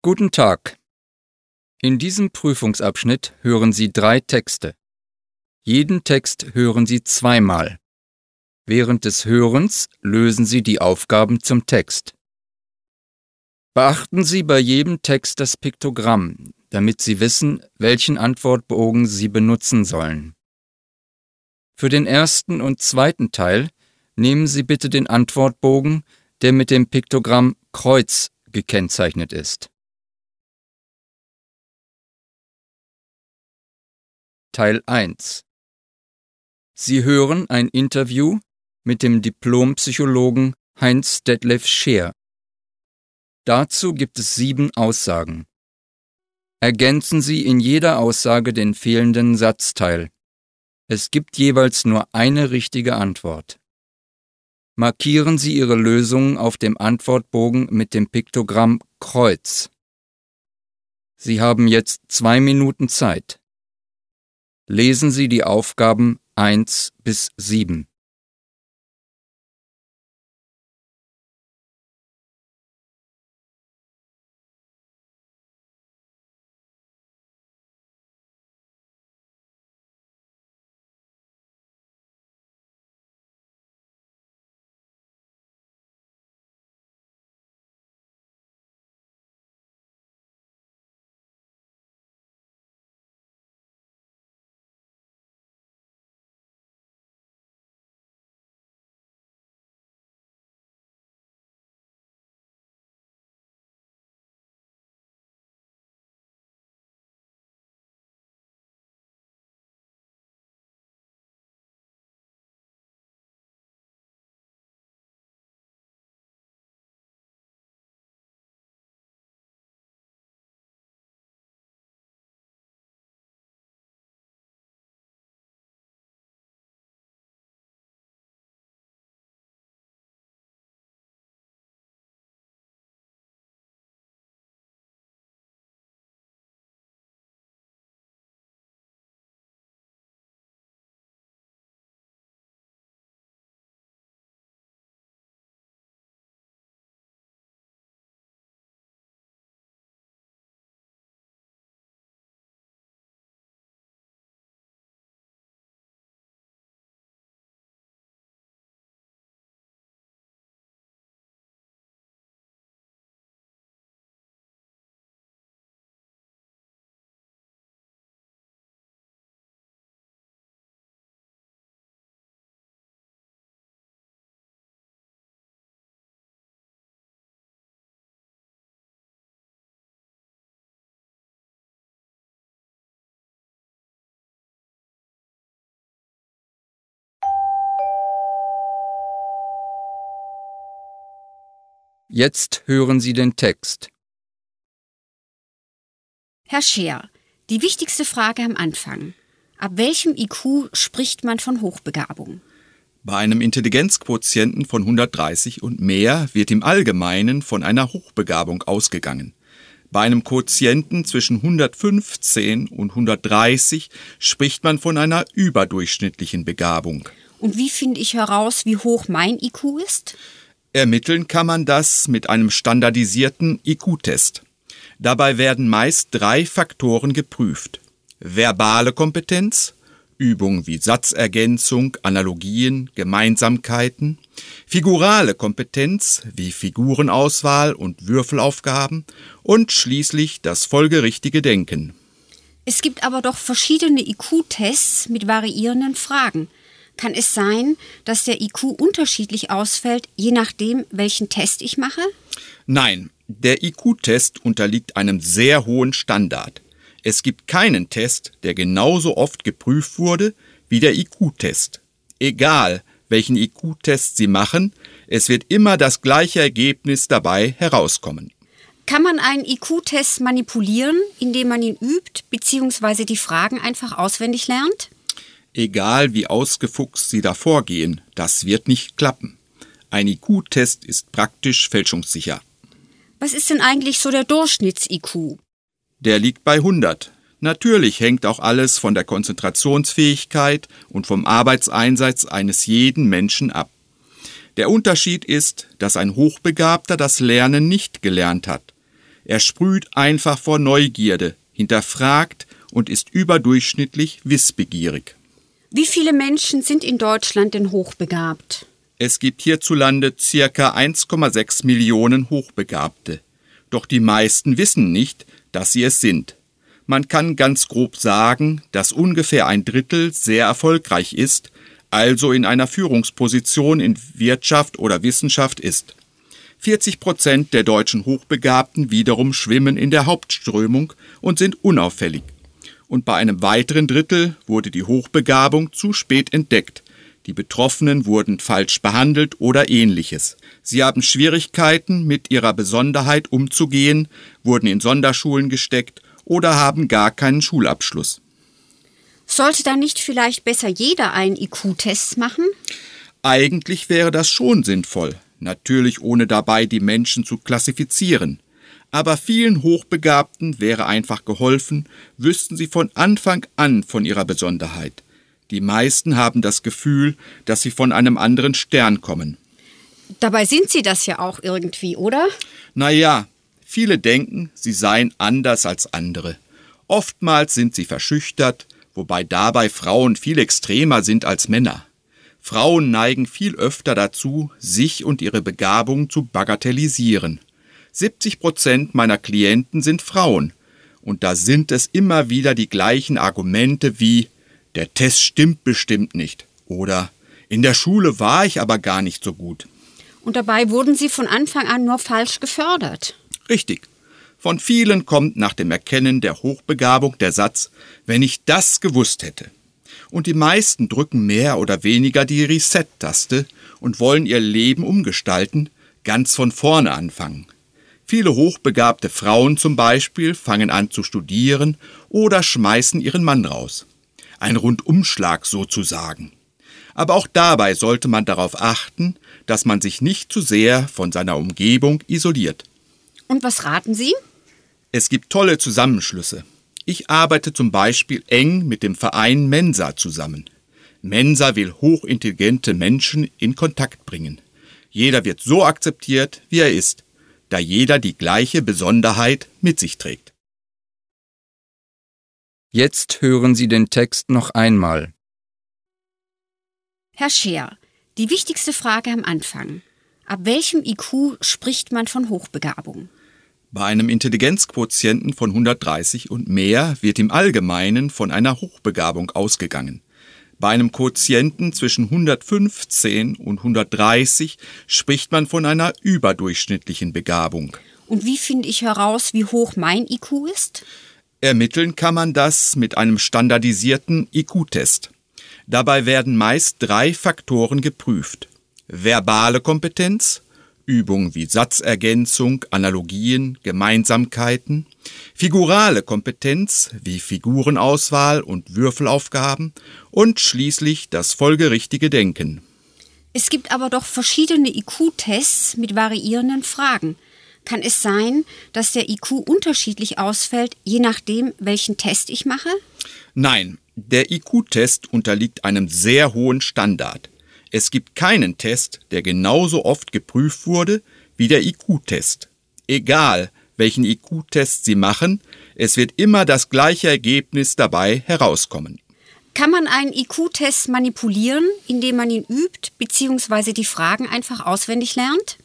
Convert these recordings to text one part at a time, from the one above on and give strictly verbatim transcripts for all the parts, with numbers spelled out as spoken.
Guten Tag. In diesem Prüfungsabschnitt hören Sie drei Texte. Jeden Text hören Sie zweimal. Während des Hörens lösen Sie die Aufgaben zum Text. Beachten Sie bei jedem Text das Piktogramm, damit Sie wissen, welchen Antwortbogen Sie benutzen sollen. Für den ersten und zweiten Teil nehmen Sie bitte den Antwortbogen, der mit dem Piktogramm Kreuz gekennzeichnet ist. Teil eins. Sie hören ein Interview mit dem Diplompsychologen Heinz Detlev Scheer. Dazu gibt es sieben Aussagen. Ergänzen Sie in jeder Aussage den fehlenden Satzteil. Es gibt jeweils nur eine richtige Antwort. Markieren Sie Ihre Lösungen auf dem Antwortbogen mit dem Piktogramm Kreuz. Sie haben jetzt zwei Minuten Zeit. Lesen Sie die Aufgaben eins bis sieben. Jetzt hören Sie den Text. Herr Scheer, die wichtigste Frage am Anfang. Ab welchem I Q spricht man von Hochbegabung? Bei einem Intelligenzquotienten von hundertdreißig und mehr wird im Allgemeinen von einer Hochbegabung ausgegangen. Bei einem Quotienten zwischen hundertfünfzehn und hundertdreißig spricht man von einer überdurchschnittlichen Begabung. Und wie finde ich heraus, wie hoch mein I Q ist? Ermitteln kann man das mit einem standardisierten I Q-Test. Dabei werden meist drei Faktoren geprüft: verbale Kompetenz, Übungen wie Satzergänzung, Analogien, Gemeinsamkeiten, figurale Kompetenz wie Figurenauswahl und Würfelaufgaben und schließlich das folgerichtige Denken. Es gibt aber doch verschiedene I Q-Tests mit variierenden Fragen. Kann es sein, dass der I Q unterschiedlich ausfällt, je nachdem, welchen Test ich mache? Nein, der I Q-Test unterliegt einem sehr hohen Standard. Es gibt keinen Test, der genauso oft geprüft wurde wie der I Q-Test. Egal, welchen I Q-Test Sie machen, es wird immer das gleiche Ergebnis dabei herauskommen. Kann man einen I Q-Test manipulieren, indem man ihn übt bzw. die Fragen einfach auswendig lernt? Egal wie ausgefuchst Sie da vorgehen, das wird nicht klappen. Ein I Q-Test ist praktisch fälschungssicher. Was ist denn eigentlich so der Durchschnitts-I Q? Der liegt bei hundert. Natürlich hängt auch alles von der Konzentrationsfähigkeit und vom Arbeitseinsatz eines jeden Menschen ab. Der Unterschied ist, dass ein Hochbegabter das Lernen nicht gelernt hat. Er sprüht einfach vor Neugierde, hinterfragt und ist überdurchschnittlich wissbegierig. Wie viele Menschen sind in Deutschland denn hochbegabt? Es gibt hierzulande ca. eins Komma sechs Millionen Hochbegabte. Doch die meisten wissen nicht, dass sie es sind. Man kann ganz grob sagen, dass ungefähr ein Drittel sehr erfolgreich ist, also in einer Führungsposition in Wirtschaft oder Wissenschaft ist. vierzig Prozent der deutschen Hochbegabten wiederum schwimmen in der Hauptströmung und sind unauffällig. Und bei einem weiteren Drittel wurde die Hochbegabung zu spät entdeckt. Die Betroffenen wurden falsch behandelt oder Ähnliches. Sie haben Schwierigkeiten, mit ihrer Besonderheit umzugehen, wurden in Sonderschulen gesteckt oder haben gar keinen Schulabschluss. Sollte dann nicht vielleicht besser jeder einen I Q-Test machen? Eigentlich wäre das schon sinnvoll, natürlich ohne dabei die Menschen zu klassifizieren. Aber vielen Hochbegabten wäre einfach geholfen, wüssten sie von Anfang an von ihrer Besonderheit. Die meisten haben das Gefühl, dass sie von einem anderen Stern kommen. Dabei sind sie das ja auch irgendwie, oder? Naja, viele denken, sie seien anders als andere. Oftmals sind sie verschüchtert, wobei dabei Frauen viel extremer sind als Männer. Frauen neigen viel öfter dazu, sich und ihre Begabung zu bagatellisieren. siebzig Prozent meiner Klienten sind Frauen. Und da sind es immer wieder die gleichen Argumente wie: Der Test stimmt bestimmt nicht. Oder: In der Schule war ich aber gar nicht so gut. Und dabei wurden sie von Anfang an nur falsch gefördert. Richtig. Von vielen kommt nach dem Erkennen der Hochbegabung der Satz: Wenn ich das gewusst hätte. Und die meisten drücken mehr oder weniger die Reset-Taste und wollen ihr Leben umgestalten, ganz von vorne anfangen. Viele hochbegabte Frauen zum Beispiel fangen an zu studieren oder schmeißen ihren Mann raus. Ein Rundumschlag sozusagen. Aber auch dabei sollte man darauf achten, dass man sich nicht zu sehr von seiner Umgebung isoliert. Und was raten Sie? Es gibt tolle Zusammenschlüsse. Ich arbeite zum Beispiel eng mit dem Verein Mensa zusammen. Mensa will hochintelligente Menschen in Kontakt bringen. Jeder wird so akzeptiert, wie er ist, da jeder die gleiche Besonderheit mit sich trägt. Jetzt hören Sie den Text noch einmal. Herr Scheer, die wichtigste Frage am Anfang. Ab welchem I Q spricht man von Hochbegabung? Bei einem Intelligenzquotienten von hundertdreißig und mehr wird im Allgemeinen von einer Hochbegabung ausgegangen. Bei einem Quotienten zwischen hundertfünfzehn und hundertdreißig spricht man von einer überdurchschnittlichen Begabung. Und wie finde ich heraus, wie hoch mein I Q ist? Ermitteln kann man das mit einem standardisierten I Q-Test. Dabei werden meist drei Faktoren geprüft: verbale Kompetenz, Übungen wie Satzergänzung, Analogien, Gemeinsamkeiten, figurale Kompetenz wie Figurenauswahl und Würfelaufgaben und schließlich das folgerichtige Denken. Es gibt aber doch verschiedene I Q-Tests mit variierenden Fragen. Kann es sein, dass der I Q unterschiedlich ausfällt, je nachdem, welchen Test ich mache? Nein, der I Q-Test unterliegt einem sehr hohen Standard. Es gibt keinen Test, der genauso oft geprüft wurde wie der I Q-Test. Egal, welchen I Q-Test Sie machen, es wird immer das gleiche Ergebnis dabei herauskommen. Kann man einen I Q-Test manipulieren, indem man ihn übt bzw. die Fragen einfach auswendig lernt?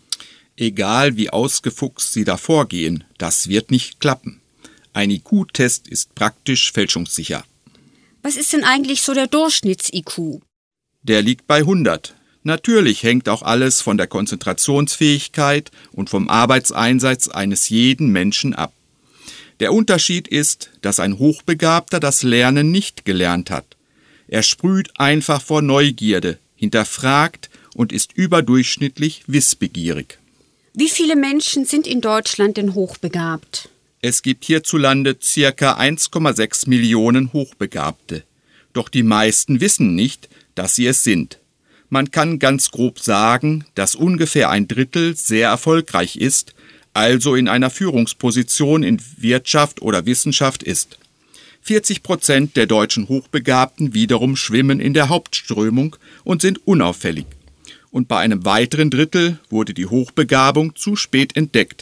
Egal wie ausgefuchst Sie da vorgehen, das wird nicht klappen. Ein I Q-Test ist praktisch fälschungssicher. Was ist denn eigentlich so der Durchschnitts-I Q? Der liegt bei hundert. Natürlich hängt auch alles von der Konzentrationsfähigkeit und vom Arbeitseinsatz eines jeden Menschen ab. Der Unterschied ist, dass ein Hochbegabter das Lernen nicht gelernt hat. Er sprüht einfach vor Neugierde, hinterfragt und ist überdurchschnittlich wissbegierig. Wie viele Menschen sind in Deutschland denn hochbegabt? Es gibt hierzulande ca. eins Komma sechs Millionen Hochbegabte. Doch die meisten wissen nicht, dass sie es sind. Man kann ganz grob sagen, dass ungefähr ein Drittel sehr erfolgreich ist, also in einer Führungsposition in Wirtschaft oder Wissenschaft ist. vierzig Prozent der deutschen Hochbegabten wiederum schwimmen in der Hauptströmung und sind unauffällig. Und bei einem weiteren Drittel wurde die Hochbegabung zu spät entdeckt.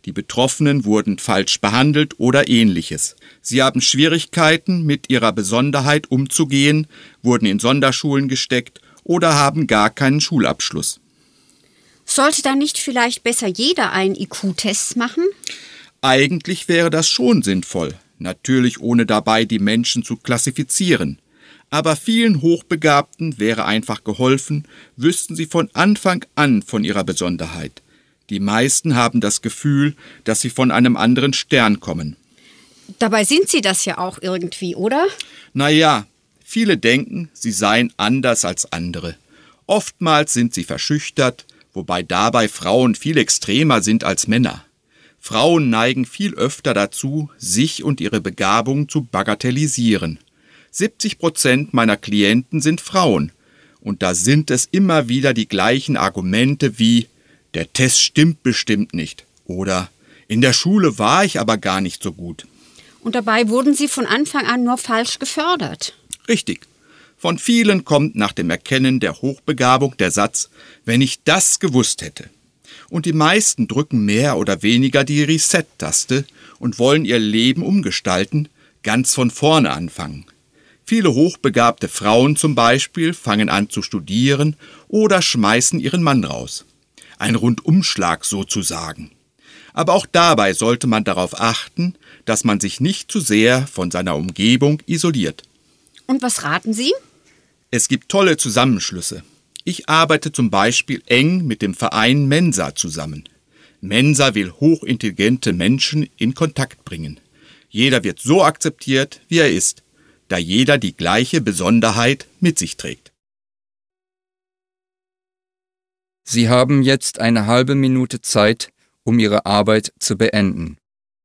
Die Betroffenen wurden falsch behandelt oder Ähnliches. Sie haben Schwierigkeiten, mit ihrer Besonderheit umzugehen, wurden in Sonderschulen gesteckt oder haben gar keinen Schulabschluss. Sollte dann nicht vielleicht besser jeder einen I Q-Test machen? Eigentlich wäre das schon sinnvoll, natürlich ohne dabei die Menschen zu klassifizieren. Aber vielen Hochbegabten wäre einfach geholfen, wüssten sie von Anfang an von ihrer Besonderheit. Die meisten haben das Gefühl, dass sie von einem anderen Stern kommen. Dabei sind sie das ja auch irgendwie, oder? Naja, viele denken, sie seien anders als andere. Oftmals sind sie verschüchtert, wobei dabei Frauen viel extremer sind als Männer. Frauen neigen viel öfter dazu, sich und ihre Begabung zu bagatellisieren. siebzig Prozent meiner Klienten sind Frauen. Und da sind es immer wieder die gleichen Argumente wie: Der Test stimmt bestimmt nicht. Oder: In der Schule war ich aber gar nicht so gut. Und dabei wurden sie von Anfang an nur falsch gefördert. Richtig. Von vielen kommt nach dem Erkennen der Hochbegabung der Satz: Wenn ich das gewusst hätte. Und die meisten drücken mehr oder weniger die Reset-Taste und wollen ihr Leben umgestalten, ganz von vorne anfangen. Viele hochbegabte Frauen zum Beispiel fangen an zu studieren oder schmeißen ihren Mann raus. Ein Rundumschlag sozusagen. Aber auch dabei sollte man darauf achten, dass man sich nicht zu sehr von seiner Umgebung isoliert. Und was raten Sie? Es gibt tolle Zusammenschlüsse. Ich arbeite zum Beispiel eng mit dem Verein Mensa zusammen. Mensa will hochintelligente Menschen in Kontakt bringen. Jeder wird so akzeptiert, wie er ist, da jeder die gleiche Besonderheit mit sich trägt. Sie haben jetzt eine halbe Minute Zeit, um Ihre Arbeit zu beenden.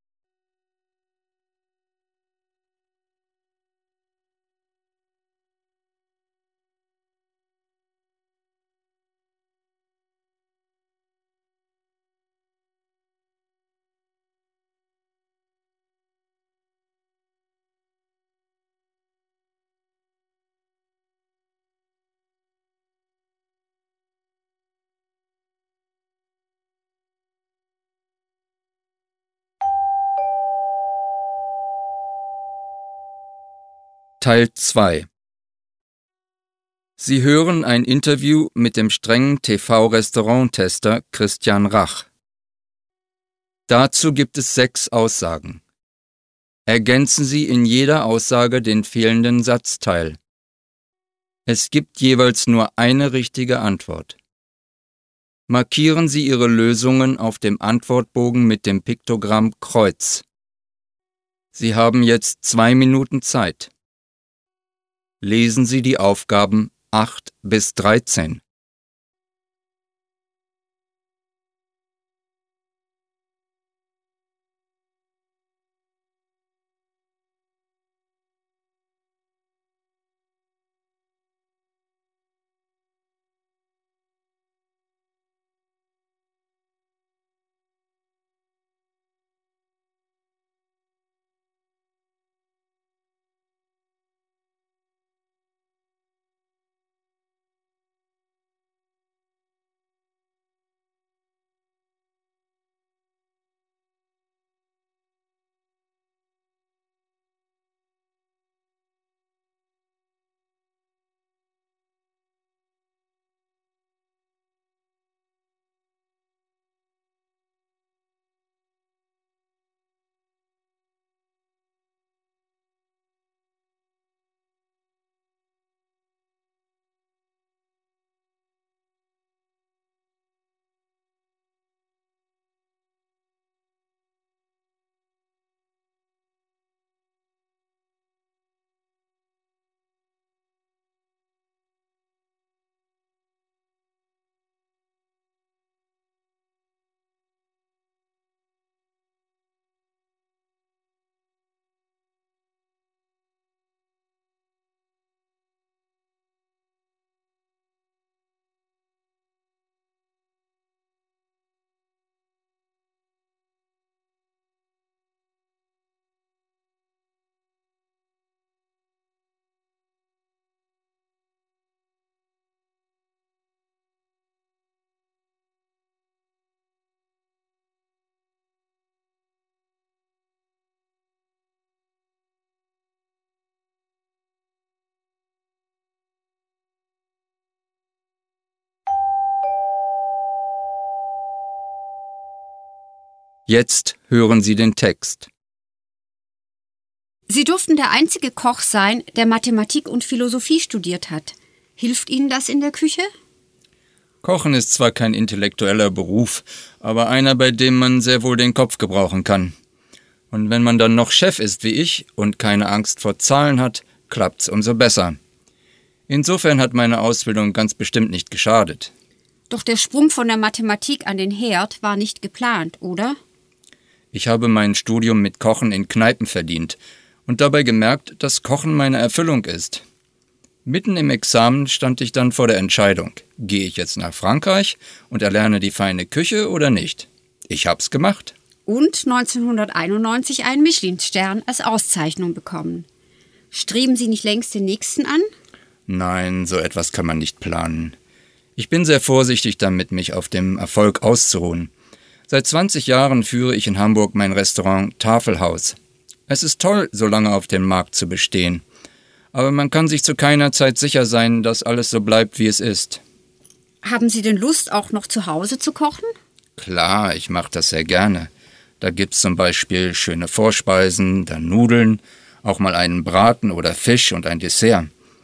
Teil zwei. Sie hören ein Interview mit dem strengen T V-Restaurant-Tester Christian Rach. Dazu gibt es sechs Aussagen. Ergänzen Sie in jeder Aussage den fehlenden Satzteil. Es gibt jeweils nur eine richtige Antwort. Markieren Sie Ihre Lösungen auf dem Antwortbogen mit dem Piktogramm Kreuz. Sie haben jetzt zwei Minuten Zeit. Lesen Sie die Aufgaben acht bis dreizehn. Jetzt hören Sie den Text. Sie durften der einzige Koch sein, der Mathematik und Philosophie studiert hat. Hilft Ihnen das in der Küche? Kochen ist zwar kein intellektueller Beruf, aber einer, bei dem man sehr wohl den Kopf gebrauchen kann. Und wenn man dann noch Chef ist wie ich und keine Angst vor Zahlen hat, klappt's umso besser. Insofern hat meine Ausbildung ganz bestimmt nicht geschadet. Doch der Sprung von der Mathematik an den Herd war nicht geplant, oder? Ich habe mein Studium mit Kochen in Kneipen verdient und dabei gemerkt, dass Kochen meine Erfüllung ist. Mitten im Examen stand ich dann vor der Entscheidung, gehe ich jetzt nach Frankreich und erlerne die feine Küche oder nicht? Ich hab's gemacht. Und neunzehnhunderteinundneunzig einen Michelin-Stern als Auszeichnung bekommen. Streben Sie nicht längst den nächsten an? Nein, so etwas kann man nicht planen. Ich bin sehr vorsichtig damit, mich auf dem Erfolg auszuruhen. Seit zwanzig Jahren führe ich in Hamburg mein Restaurant Tafelhaus. Es ist toll, so lange auf dem Markt zu bestehen. Aber man kann sich zu keiner Zeit sicher sein, dass alles so bleibt, wie es ist. Haben Sie denn Lust, auch noch zu Hause zu kochen? Klar, ich mache das sehr gerne. Da gibt's zum Beispiel schöne Vorspeisen, dann Nudeln, auch mal einen Braten oder Fisch und ein Dessert.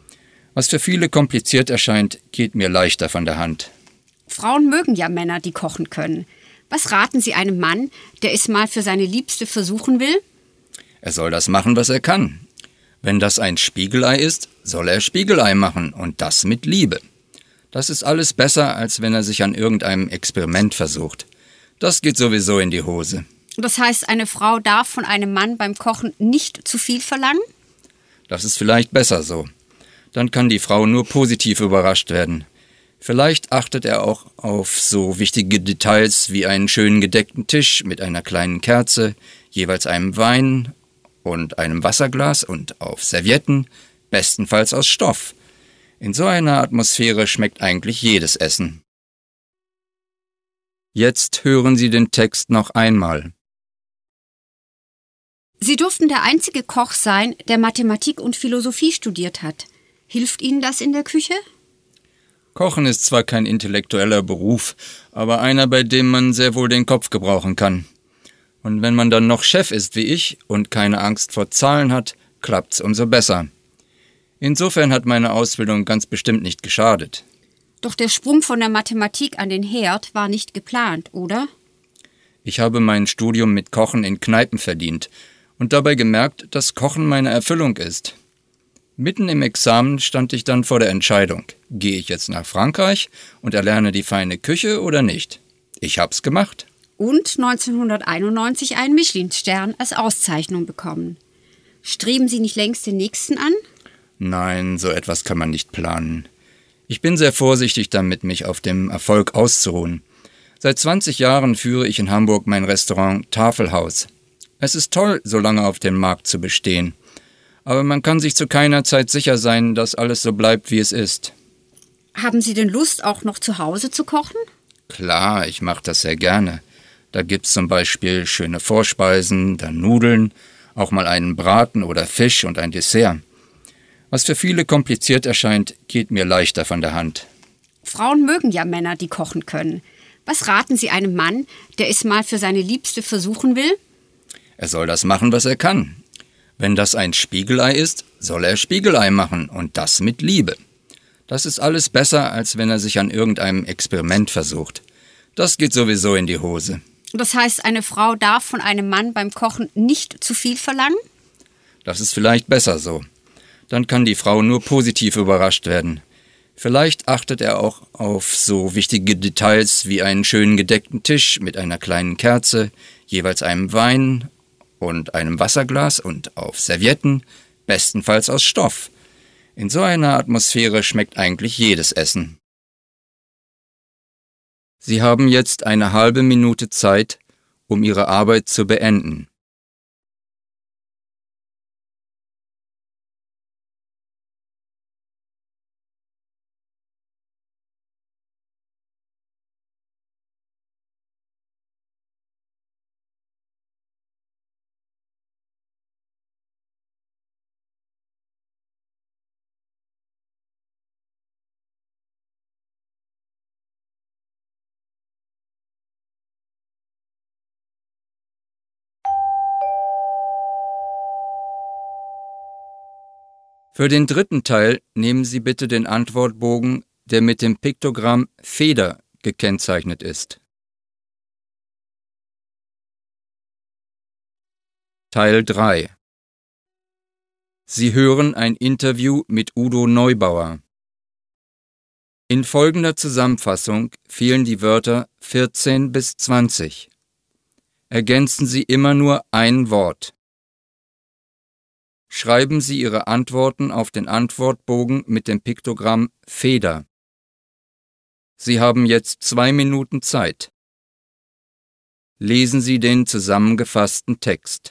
Was für viele kompliziert erscheint, geht mir leichter von der Hand. Frauen mögen ja Männer, die kochen können. Was raten Sie einem Mann, der es mal für seine Liebste versuchen will? Er soll das machen, was er kann. Wenn das ein Spiegelei ist, soll er Spiegelei machen und das mit Liebe. Das ist alles besser, als wenn er sich an irgendeinem Experiment versucht. Das geht sowieso in die Hose. Das heißt, eine Frau darf von einem Mann beim Kochen nicht zu viel verlangen? Das ist vielleicht besser so. Dann kann die Frau nur positiv überrascht werden. Vielleicht achtet er auch auf so wichtige Details wie einen schönen gedeckten Tisch mit einer kleinen Kerze, jeweils einem Wein und einem Wasserglas und auf Servietten, bestenfalls aus Stoff. In so einer Atmosphäre schmeckt eigentlich jedes Essen. Jetzt hören Sie den Text noch einmal. Sie durften der einzige Koch sein, der Mathematik und Philosophie studiert hat. Hilft Ihnen das in der Küche? Kochen ist zwar kein intellektueller Beruf, aber einer, bei dem man sehr wohl den Kopf gebrauchen kann. Und wenn man dann noch Chef ist wie ich und keine Angst vor Zahlen hat, klappt's umso besser. Insofern hat meine Ausbildung ganz bestimmt nicht geschadet. Doch der Sprung von der Mathematik an den Herd war nicht geplant, oder? Ich habe mein Studium mit Kochen in Kneipen verdient und dabei gemerkt, dass Kochen meine Erfüllung ist. Mitten im Examen stand ich dann vor der Entscheidung, gehe ich jetzt nach Frankreich und erlerne die feine Küche oder nicht? Ich hab's gemacht. Und neunzehnhunderteinundneunzig einen Michelin-Stern als Auszeichnung bekommen. Streben Sie nicht längst den nächsten an? Nein, so etwas kann man nicht planen. Ich bin sehr vorsichtig damit, mich auf dem Erfolg auszuruhen. Seit zwanzig Jahren führe ich in Hamburg mein Restaurant Tafelhaus. Es ist toll, so lange auf dem Markt zu bestehen. Aber man kann sich zu keiner Zeit sicher sein, dass alles so bleibt, wie es ist. Haben Sie denn Lust, auch noch zu Hause zu kochen? Klar, ich mache das sehr gerne. Da gibt's zum Beispiel schöne Vorspeisen, dann Nudeln, auch mal einen Braten oder Fisch und ein Dessert. Was für viele kompliziert erscheint, geht mir leichter von der Hand. Frauen mögen ja Männer, die kochen können. Was raten Sie einem Mann, der es mal für seine Liebste versuchen will? Er soll das machen, was er kann. Wenn das ein Spiegelei ist, soll er Spiegelei machen und das mit Liebe. Das ist alles besser, als wenn er sich an irgendeinem Experiment versucht. Das geht sowieso in die Hose. Das heißt, eine Frau darf von einem Mann beim Kochen nicht zu viel verlangen? Das ist vielleicht besser so. Dann kann die Frau nur positiv überrascht werden. Vielleicht achtet er auch auf so wichtige Details wie einen schönen gedeckten Tisch mit einer kleinen Kerze, jeweils einem Wein und einem Wasserglas und auf Servietten, bestenfalls aus Stoff. In so einer Atmosphäre schmeckt eigentlich jedes Essen. Sie haben jetzt eine halbe Minute Zeit, um Ihre Arbeit zu beenden. Für den dritten Teil nehmen Sie bitte den Antwortbogen, der mit dem Piktogramm Feder gekennzeichnet ist. Teil drei. Sie hören ein Interview mit Udo Neubauer. In folgender Zusammenfassung fehlen die Wörter vierzehn bis zwanzig. Ergänzen Sie immer nur ein Wort. Schreiben Sie Ihre Antworten auf den Antwortbogen mit dem Piktogramm Feder. Sie haben jetzt zwei Minuten Zeit. Lesen Sie den zusammengefassten Text.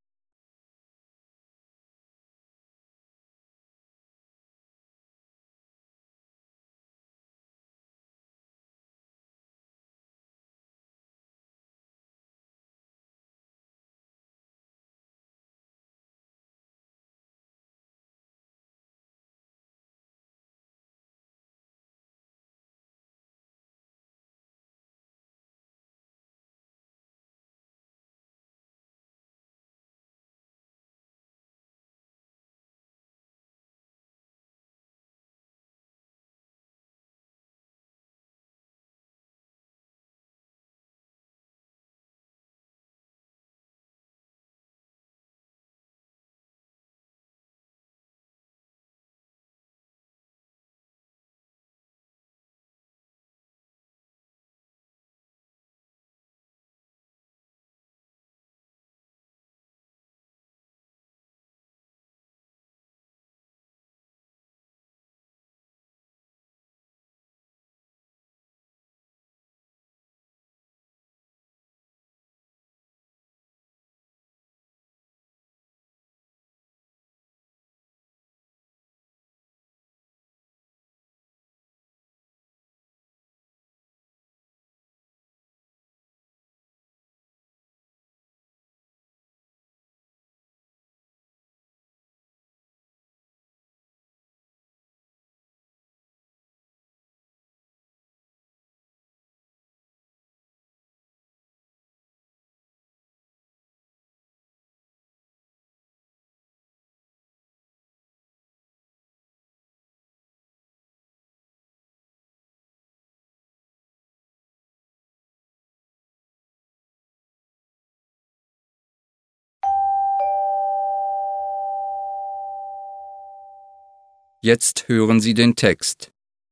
Jetzt hören Sie den Text.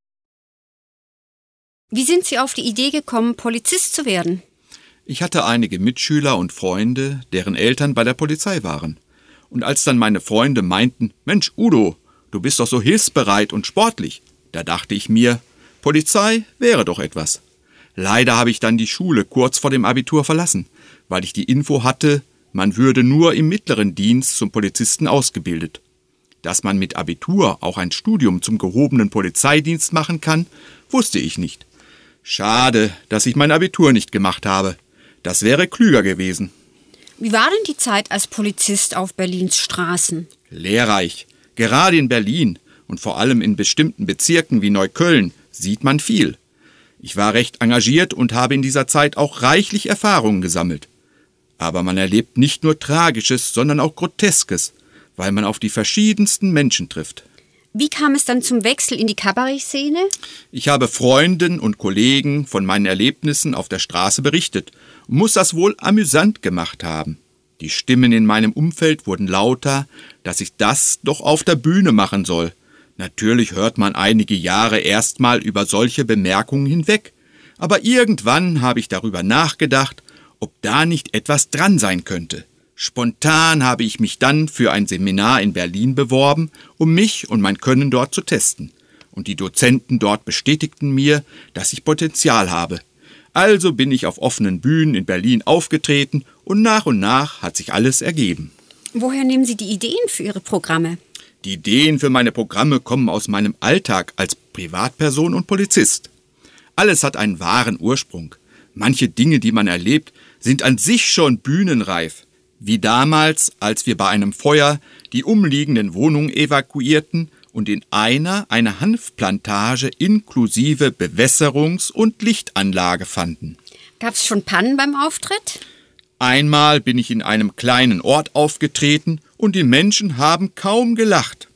Wie sind Sie auf die Idee gekommen, Polizist zu werden? Ich hatte einige Mitschüler und Freunde, deren Eltern bei der Polizei waren. Und als dann meine Freunde meinten, Mensch Udo, du bist doch so hilfsbereit und sportlich, da dachte ich mir, Polizei wäre doch etwas. Leider habe ich dann die Schule kurz vor dem Abitur verlassen, weil ich die Info hatte, man würde nur im mittleren Dienst zum Polizisten ausgebildet. Dass man mit Abitur auch ein Studium zum gehobenen Polizeidienst machen kann, wusste ich nicht. Schade, dass ich mein Abitur nicht gemacht habe. Das wäre klüger gewesen. Wie war denn die Zeit als Polizist auf Berlins Straßen? Lehrreich. Gerade in Berlin und vor allem in bestimmten Bezirken wie Neukölln sieht man viel. Ich war recht engagiert und habe in dieser Zeit auch reichlich Erfahrungen gesammelt. Aber man erlebt nicht nur Tragisches, sondern auch Groteskes, weil man auf die verschiedensten Menschen trifft. Wie kam es dann zum Wechsel in die Kabarettszene? Ich habe Freunden und Kollegen von meinen Erlebnissen auf der Straße berichtet und muss das wohl amüsant gemacht haben. Die Stimmen in meinem Umfeld wurden lauter, dass ich das doch auf der Bühne machen soll. Natürlich hört man einige Jahre erstmal über solche Bemerkungen hinweg, aber irgendwann habe ich darüber nachgedacht, ob da nicht etwas dran sein könnte. Spontan habe ich mich dann für ein Seminar in Berlin beworben, um mich und mein Können dort zu testen. Und die Dozenten dort bestätigten mir, dass ich Potenzial habe. Also bin ich auf offenen Bühnen in Berlin aufgetreten und nach und nach hat sich alles ergeben. Woher nehmen Sie die Ideen für Ihre Programme? Die Ideen für meine Programme kommen aus meinem Alltag als Privatperson und Polizist. Alles hat einen wahren Ursprung. Manche Dinge, die man erlebt, sind an sich schon bühnenreif. Wie damals, als wir bei einem Feuer die umliegenden Wohnungen evakuierten und in einer eine Hanfplantage inklusive Bewässerungs- und Lichtanlage fanden. Gab es schon Pannen beim Auftritt? Einmal bin ich in einem kleinen Ort aufgetreten und die Menschen haben kaum gelacht.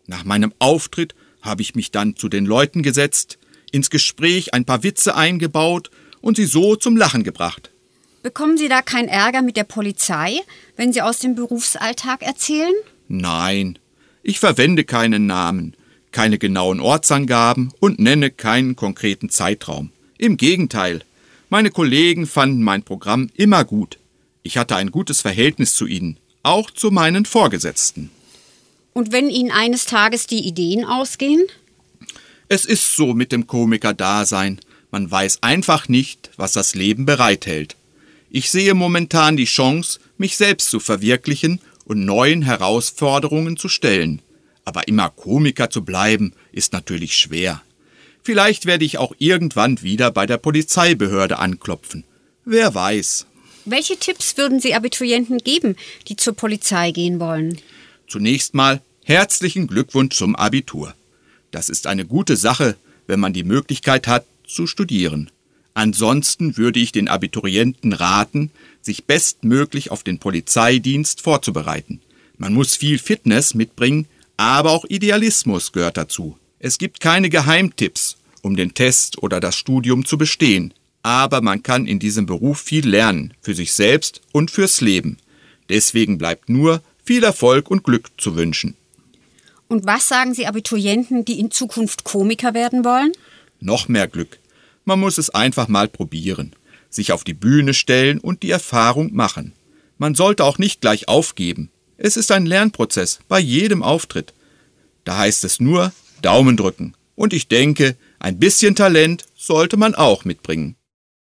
Nach meinem Auftritt habe ich mich dann zu den Leuten gesetzt, ins Gespräch ein paar Witze eingebaut und sie so zum Lachen gebracht. Bekommen Sie da keinen Ärger mit der Polizei, wenn Sie aus dem Berufsalltag erzählen? Nein, ich verwende keinen Namen, keine genauen Ortsangaben und nenne keinen konkreten Zeitraum. Im Gegenteil, meine Kollegen fanden mein Programm immer gut. Ich hatte ein gutes Verhältnis zu ihnen, auch zu meinen Vorgesetzten. Und wenn Ihnen eines Tages die Ideen ausgehen? Es ist so mit dem Komiker-Dasein. Man weiß einfach nicht, was das Leben bereithält. Ich sehe momentan die Chance, mich selbst zu verwirklichen und neuen Herausforderungen zu stellen. Aber immer Komiker zu bleiben, ist natürlich schwer. Vielleicht werde ich auch irgendwann wieder bei der Polizeibehörde anklopfen. Wer weiß. Welche Tipps würden Sie Abiturienten geben, die zur Polizei gehen wollen? Zunächst mal herzlichen Glückwunsch zum Abitur. Das ist eine gute Sache, wenn man die Möglichkeit hat, zu studieren. Ansonsten würde ich den Abiturienten raten, sich bestmöglich auf den Polizeidienst vorzubereiten. Man muss viel Fitness mitbringen, aber auch Idealismus gehört dazu. Es gibt keine Geheimtipps, um den Test oder das Studium zu bestehen. Aber man kann in diesem Beruf viel lernen, für sich selbst und fürs Leben. Deswegen bleibt nur viel Erfolg und Glück zu wünschen. Und was sagen Sie Abiturienten, die in Zukunft Komiker werden wollen? Noch mehr Glück. Man muss es einfach mal probieren, sich auf die Bühne stellen und die Erfahrung machen. Man sollte auch nicht gleich aufgeben. Es ist ein Lernprozess bei jedem Auftritt. Da heißt es nur Daumen drücken. Und ich denke, ein bisschen Talent sollte man auch mitbringen.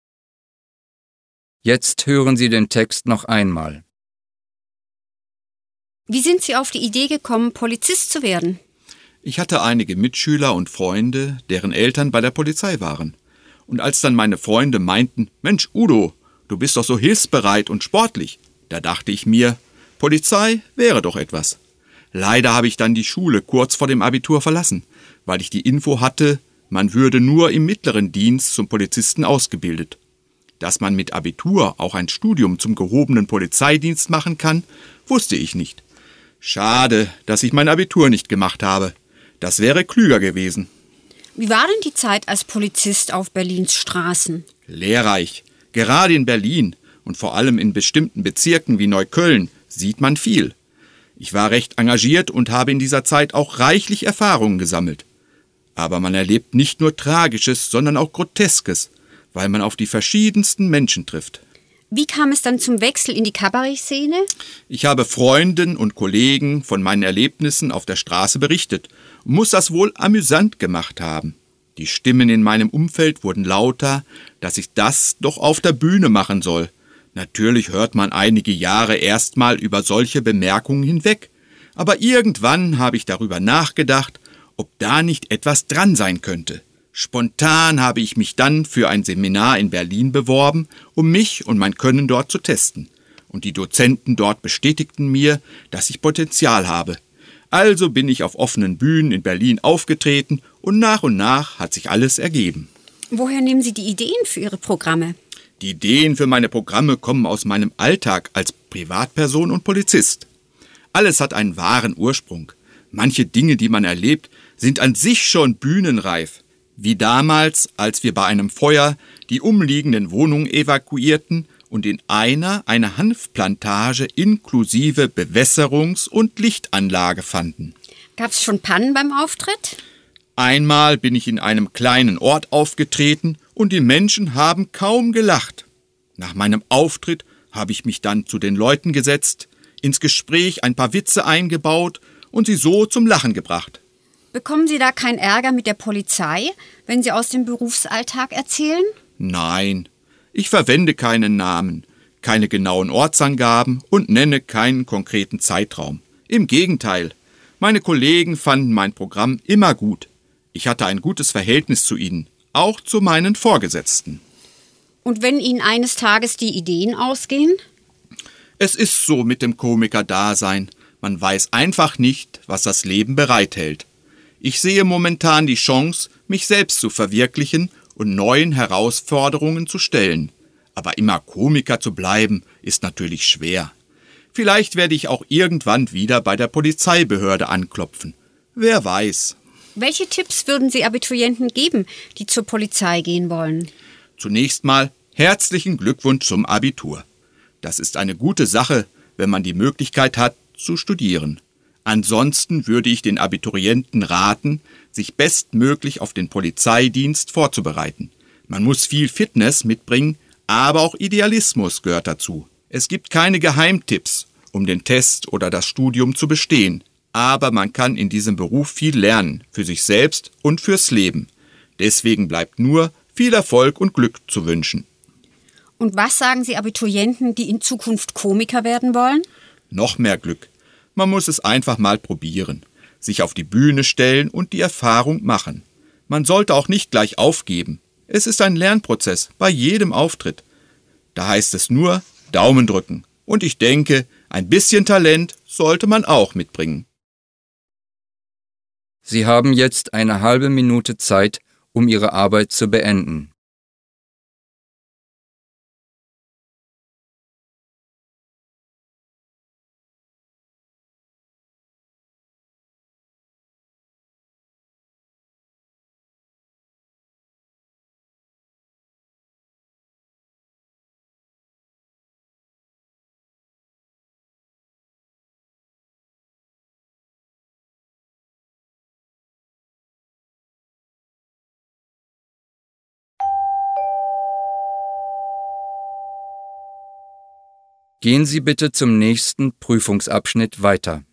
Jetzt hören Sie den Text noch einmal. Wie sind Sie auf die Idee gekommen, Polizist zu werden? Ich hatte einige Mitschüler und Freunde, deren Eltern bei der Polizei waren. Und als dann meine Freunde meinten, Mensch Udo, du bist doch so hilfsbereit und sportlich, da dachte ich mir, Polizei wäre doch etwas. Leider habe ich dann die Schule kurz vor dem Abitur verlassen, weil ich die Info hatte, man würde nur im mittleren Dienst zum Polizisten ausgebildet. Dass man mit Abitur auch ein Studium zum gehobenen Polizeidienst machen kann, wusste ich nicht. Schade, dass ich mein Abitur nicht gemacht habe. Das wäre klüger gewesen. Wie war denn die Zeit als Polizist auf Berlins Straßen? Lehrreich. Gerade in Berlin und vor allem in bestimmten Bezirken wie Neukölln sieht man viel. Ich war recht engagiert und habe in dieser Zeit auch reichlich Erfahrungen gesammelt. Aber man erlebt nicht nur Tragisches, sondern auch Groteskes, weil man auf die verschiedensten Menschen trifft. Wie kam es dann zum Wechsel in die Kabarettszene? Ich habe Freunden und Kollegen von meinen Erlebnissen auf der Straße berichtet und muss das wohl amüsant gemacht haben. Die Stimmen in meinem Umfeld wurden lauter, dass ich das doch auf der Bühne machen soll. Natürlich hört man einige Jahre erstmal über solche Bemerkungen hinweg, aber irgendwann habe ich darüber nachgedacht, ob da nicht etwas dran sein könnte. Spontan habe ich mich dann für ein Seminar in Berlin beworben, um mich und mein Können dort zu testen. Und die Dozenten dort bestätigten mir, dass ich Potenzial habe. Also bin ich auf offenen Bühnen in Berlin aufgetreten und nach und nach hat sich alles ergeben. Woher nehmen Sie die Ideen für Ihre Programme? Die Ideen für meine Programme kommen aus meinem Alltag als Privatperson und Polizist. Alles hat einen wahren Ursprung. Manche Dinge, die man erlebt, sind an sich schon bühnenreif. Wie damals, als wir bei einem Feuer die umliegenden Wohnungen evakuierten und in einer eine Hanfplantage inklusive Bewässerungs- und Lichtanlage fanden. Gab es schon Pannen beim Auftritt? Einmal bin ich in einem kleinen Ort aufgetreten und die Menschen haben kaum gelacht. Nach meinem Auftritt habe ich mich dann zu den Leuten gesetzt, ins Gespräch ein paar Witze eingebaut und sie so zum Lachen gebracht. Bekommen Sie da keinen Ärger mit der Polizei, wenn Sie aus dem Berufsalltag erzählen? Nein, ich verwende keinen Namen, keine genauen Ortsangaben und nenne keinen konkreten Zeitraum. Im Gegenteil, meine Kollegen fanden mein Programm immer gut. Ich hatte ein gutes Verhältnis zu ihnen, auch zu meinen Vorgesetzten. Und wenn Ihnen eines Tages die Ideen ausgehen? Es ist so mit dem Komiker-Dasein. Man weiß einfach nicht, was das Leben bereithält. Ich sehe momentan die Chance, mich selbst zu verwirklichen und neuen Herausforderungen zu stellen. Aber immer Komiker zu bleiben, ist natürlich schwer. Vielleicht werde ich auch irgendwann wieder bei der Polizeibehörde anklopfen. Wer weiß. Welche Tipps würden Sie Abiturienten geben, die zur Polizei gehen wollen? Zunächst mal herzlichen Glückwunsch zum Abitur. Das ist eine gute Sache, wenn man die Möglichkeit hat, zu studieren. Ansonsten würde ich den Abiturienten raten, sich bestmöglich auf den Polizeidienst vorzubereiten. Man muss viel Fitness mitbringen, aber auch Idealismus gehört dazu. Es gibt keine Geheimtipps, um den Test oder das Studium zu bestehen. Aber man kann in diesem Beruf viel lernen, für sich selbst und fürs Leben. Deswegen bleibt nur viel Erfolg und Glück zu wünschen. Und was sagen Sie Abiturienten, die in Zukunft Komiker werden wollen? Noch mehr Glück. Man muss es einfach mal probieren, sich auf die Bühne stellen und die Erfahrung machen. Man sollte auch nicht gleich aufgeben. Es ist ein Lernprozess bei jedem Auftritt. Da heißt es nur Daumen drücken. Und ich denke, ein bisschen Talent sollte man auch mitbringen. Sie haben jetzt eine halbe Minute Zeit, um Ihre Arbeit zu beenden. Gehen Sie bitte zum nächsten Prüfungsabschnitt weiter.